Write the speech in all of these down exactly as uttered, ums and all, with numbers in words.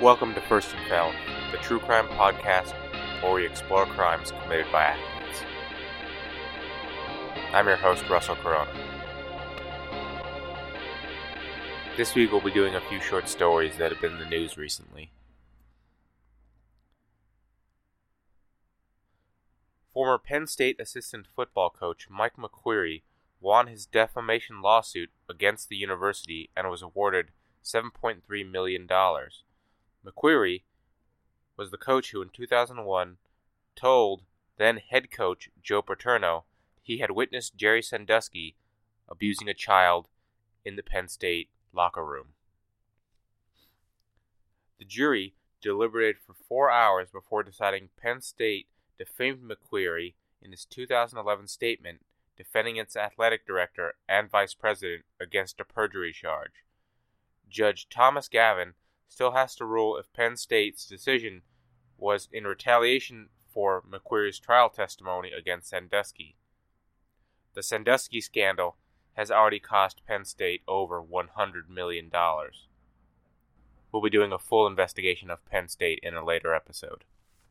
Welcome to First and Felony, the true crime podcast where we explore crimes committed by athletes. I'm your host, Russell Corona. This week we'll be doing a few short stories that have been in the news recently. Former Penn State assistant football coach Mike McQueary won his defamation lawsuit against the university and was awarded seven point three million dollars. McQueary was the coach who in two thousand one told then head coach Joe Paterno he had witnessed Jerry Sandusky abusing a child in the Penn State locker room. The jury deliberated for four hours before deciding Penn State defamed McQueary in his two thousand eleven statement defending its athletic director and vice president against a perjury charge. Judge Thomas Gavin still has to rule if Penn State's decision was in retaliation for McQueary's trial testimony against Sandusky. The Sandusky scandal has already cost Penn State over one hundred million dollars. We'll be doing a full investigation of Penn State in a later episode.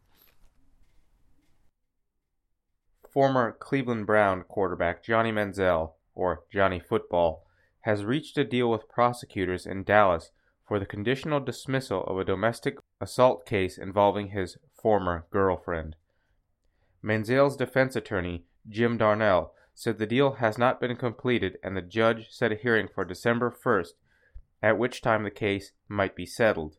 Former Cleveland Brown quarterback Johnny Manziel, or Johnny Football, has reached a deal with prosecutors in Dallas for the conditional dismissal of a domestic assault case involving his former girlfriend. Manziel's defense attorney, Jim Darnell, said the deal has not been completed and the judge set a hearing for December first, at which time the case might be settled.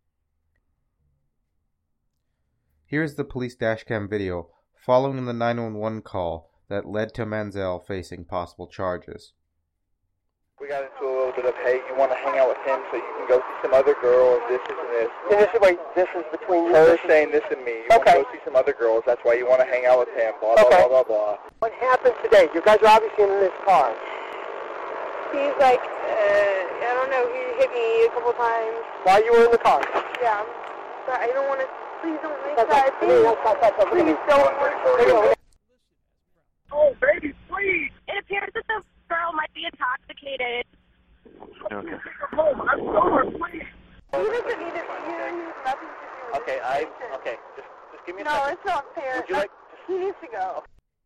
Here's the police dashcam video following the nine one one call that led to Manziel facing possible charges. We got into a little bit of, hey, you want to hang out with him so you can go see some other girls, this is and this. And this is, wait, this is between you? Her saying this and me. You okay. want to go see some other girls, that's why you want to hang out with him, blah, blah, okay. blah, blah, blah. What happened today? You guys are obviously in this car. He's like, uh, I don't know, he hit me a couple times. While you were in the car? Yeah. But I don't want to, please don't make That's that. Right. Please, that's, that's, that's, please don't want to. Oh, baby, please. It appears that the girl might be intoxicated. Okay. Home. I'm sober, please. He doesn't need it. He needs nothing to do with Okay, it. I, okay, just, just give me a No, second. it's not fair. Would you like, He needs to go.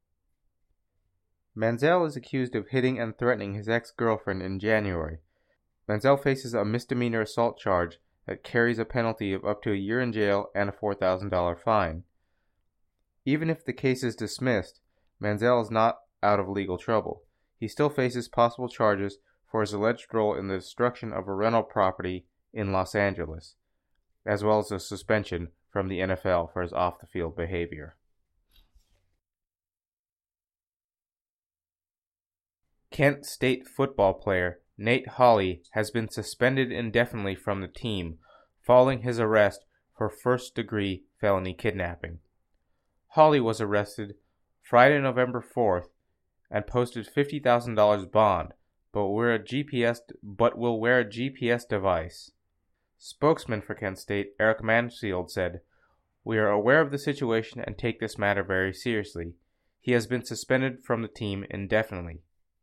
Manziel is accused of hitting and threatening his ex-girlfriend in January. Manziel faces a misdemeanor assault charge that carries a penalty of up to a year in jail and a four thousand dollars fine. Even if the case is dismissed, Manziel is not out of legal trouble. He still faces possible charges for his alleged role in the destruction of a rental property in Los Angeles, as well as a suspension from the N F L for his off-the-field behavior. Kent State football player Nate Holley has been suspended indefinitely from the team following his arrest for first-degree felony kidnapping. Holley was arrested Friday, November fourth, and posted fifty thousand dollars bond, but will wear a G P S but will wear a G P S device. Spokesman for Kent State, Eric Mansfield, said, "We are aware of the situation and take this matter very seriously. He has been suspended from the team indefinitely."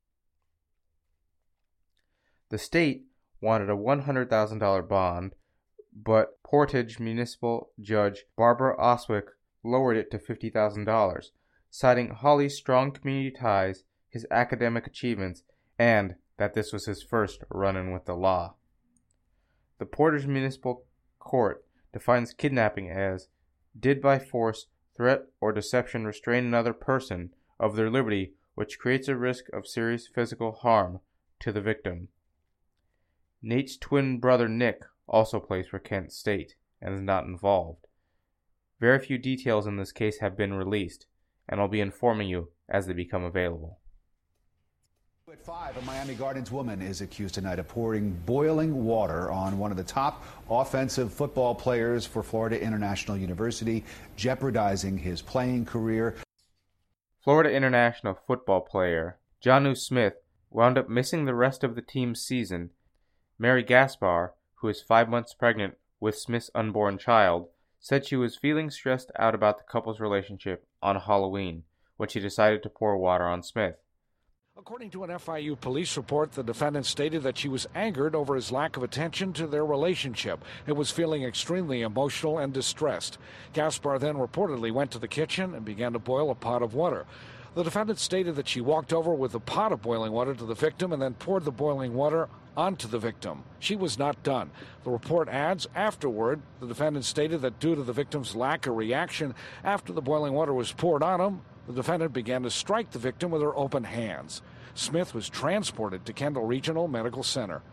The state wanted a one hundred thousand dollars bond, but Portage Municipal Judge Barbara Oswick lowered it to fifty thousand dollars, citing Holley's strong community ties, his academic achievements, and that this was his first run-in with the law. The Portage Municipal Court defines kidnapping as did by force, threat, or deception restrain another person of their liberty which creates a risk of serious physical harm to the victim. Nate's twin brother Nick also plays for Kent State and is not involved. Very few details in this case have been released, and I'll be informing you as they become available. At five, a Miami Gardens woman is accused tonight of pouring boiling water on one of the top offensive football players for Florida International University, jeopardizing his playing career. Florida International football player Jonnu Smith wound up missing the rest of the team's season. Mary Gaspar, who is five months pregnant with Smith's unborn child, said she was feeling stressed out about the couple's relationship on Halloween when she decided to pour water on Smith. According to an F I U police report, the defendant stated that she was angered over his lack of attention to their relationship and was feeling extremely emotional and distressed. Gaspar then reportedly went to the kitchen and began to boil a pot of water. The defendant stated that she walked over with a pot of boiling water to the victim and then poured the boiling water onto the victim. She was not done. The report adds, afterward, the defendant stated that due to the victim's lack of reaction after the boiling water was poured on him, the defendant began to strike the victim with her open hands. Smith was transported to Kendall Regional Medical Center.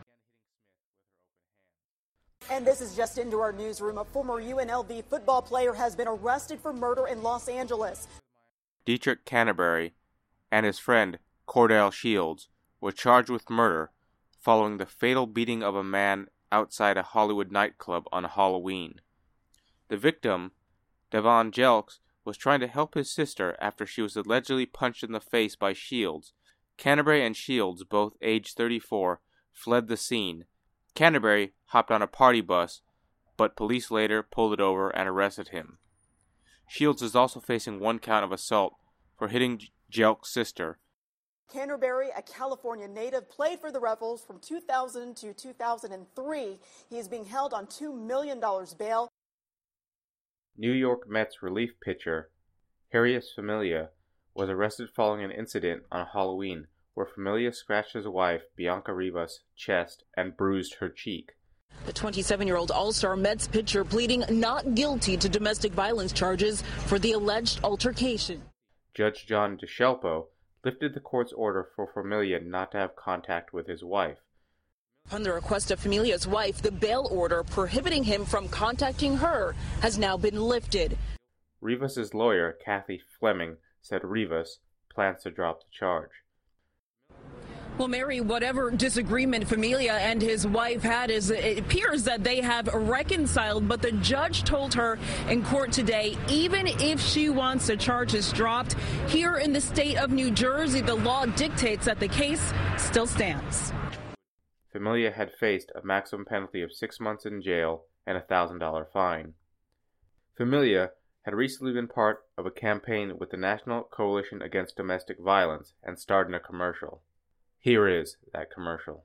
And this is just into our newsroom. A former U N L V football player has been arrested for murder in Los Angeles. Dietrich Canterbury and his friend Cordell Shields were charged with murder following the fatal beating of a man outside a Hollywood nightclub on Halloween. The victim, Devon Jelks, was trying to help his sister after she was allegedly punched in the face by Shields. Canterbury and Shields, both age thirty-four, fled the scene. Canterbury hopped on a party bus, but police later pulled it over and arrested him. Shields is also facing one count of assault for hitting Jelks' sister. Canterbury, a California native, played for the Rebels from two thousand to two thousand three. He is being held on two million dollars bail. New York Mets relief pitcher Jeurys Familia was arrested following an incident on Halloween where Familia scratched his wife, Bianca Rivas' chest and bruised her cheek. The twenty-seven-year-old All-Star Mets pitcher pleading not guilty to domestic violence charges for the alleged altercation. Judge John DeShelpo lifted the court's order for Familia not to have contact with his wife. Upon the request of Familia's wife, the bail order prohibiting him from contacting her has now been lifted. Rivas' lawyer, Kathy Fleming, said Rivas plans to drop the charge. Well, Mary, whatever disagreement Familia and his wife had, is it appears that they have reconciled, but the judge told her in court today, even if she wants the charges dropped, here in the state of New Jersey, the law dictates that the case still stands. Familia had faced a maximum penalty of six months in jail and a one thousand dollars fine. Familia had recently been part of a campaign with the National Coalition Against Domestic Violence and starred in a commercial. Here is that commercial.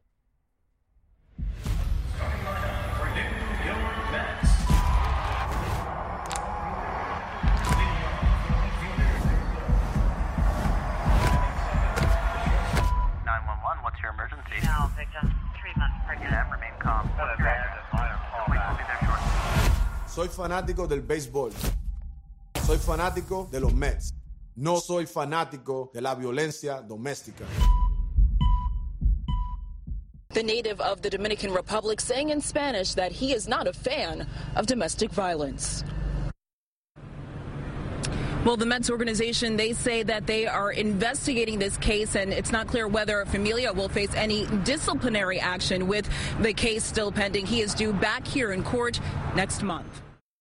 nine one one, what's your emergency? No, victim, three months pregnant. Yeah, remain calm. What's your address? The police will be there shortly. Soy fanático del béisbol. Soy fanático de los Mets. No soy fanático de la violencia doméstica. The native of the Dominican Republic saying in Spanish that he is not a fan of domestic violence. Well, the Mets organization, they say that they are investigating this case, and it's not clear whether Familia will face any disciplinary action with the case still pending. He is due back here in court next month.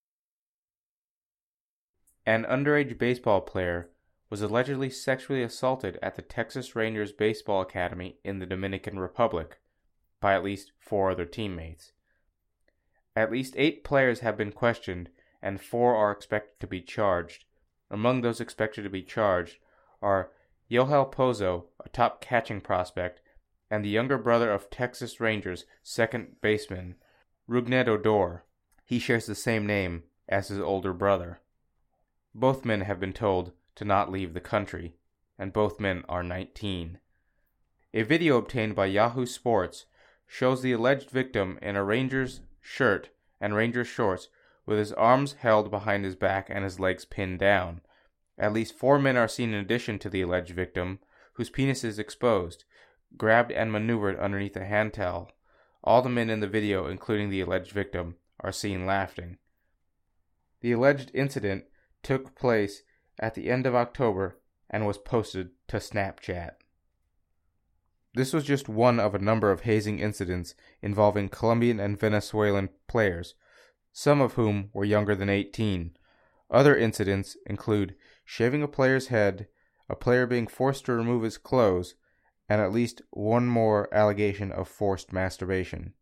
An underage baseball player was allegedly sexually assaulted at the Texas Rangers Baseball Academy in the Dominican Republic by at least four other teammates. At least eight players have been questioned, and four are expected to be charged. Among those expected to be charged are Yohel Pozo, a top catching prospect, and the younger brother of Texas Rangers second baseman Rougned Odor. He shares the same name as his older brother. Both men have been told to not leave the country, and both men are nineteen. A video obtained by Yahoo Sports shows the alleged victim in a Rangers shirt and Rangers shorts with his arms held behind his back and his legs pinned down. At least four men are seen in addition to the alleged victim, whose penis is exposed, grabbed and maneuvered underneath a hand towel. All the men in the video, including the alleged victim, are seen laughing. The alleged incident took place at the end of October and was posted to Snapchat. This was just one of a number of hazing incidents involving Colombian and Venezuelan players, some of whom were younger than eighteen. Other incidents include shaving a player's head, a player being forced to remove his clothes, and at least one more allegation of forced masturbation.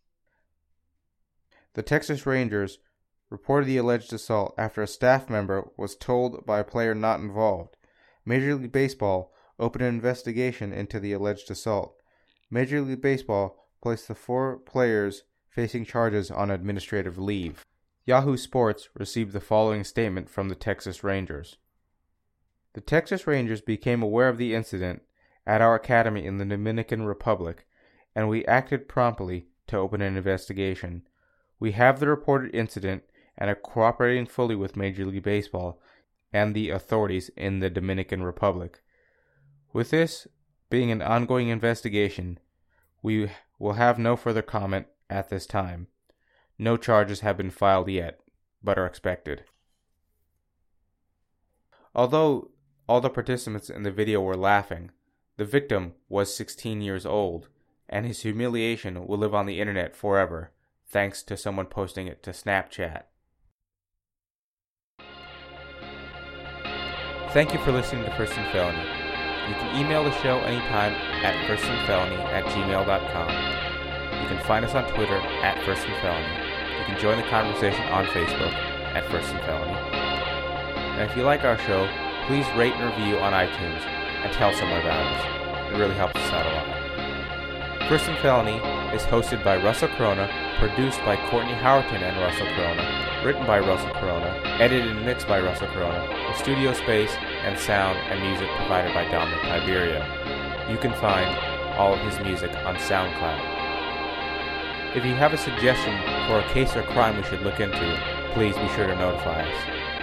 The Texas Rangers reported the alleged assault after a staff member was told by a player not involved. Major League Baseball opened an investigation into the alleged assault. Major League Baseball placed the four players facing charges on administrative leave. Yahoo Sports received the following statement from the Texas Rangers. The Texas Rangers became aware of the incident at our academy in the Dominican Republic, and we acted promptly to open an investigation. We have the reported incident and are cooperating fully with Major League Baseball and the authorities in the Dominican Republic. With this being an ongoing investigation, we will have no further comment at this time. No charges have been filed yet, but are expected. Although all the participants in the video were laughing, the victim was sixteen years old, and his humiliation will live on the internet forever, thanks to someone posting it to Snapchat. Thank you for listening to First and Felony. You can email the show anytime at firstandfelony at gmail dot com. You can find us on Twitter at First and Felony. You can join the conversation on Facebook at First and Felony. And if you like our show, please rate and review on iTunes and tell someone about us. It really helps us out a lot. First and Felony is hosted by Russell Corona, produced by Courtney Howerton and Russell Corona, written by Russell Corona, edited and mixed by Russell Corona, with studio space and sound and music provided by Dominic Tiberio. You can find all of his music on SoundCloud. If you have a suggestion for a case or crime we should look into, please be sure to notify us.